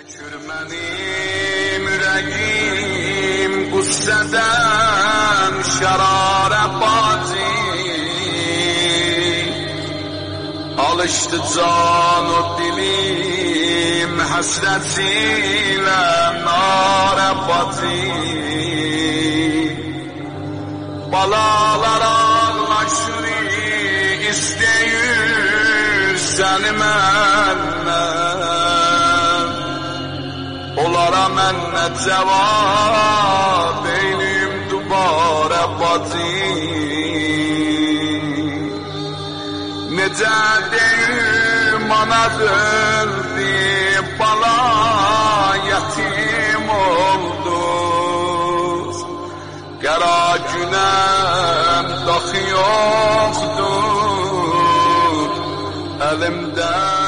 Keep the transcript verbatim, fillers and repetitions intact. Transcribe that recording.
Çürmenim yüreğim gusseden şarare bazı alıştı can o dilim hasretiyle nare bazı balalar ağlaşır isteyir seni menden onlara mən nə cavab eyliyim dubara bacı necə deyim ana öldü bala yetim oldu qara günəm daxı yoxdur əlimdə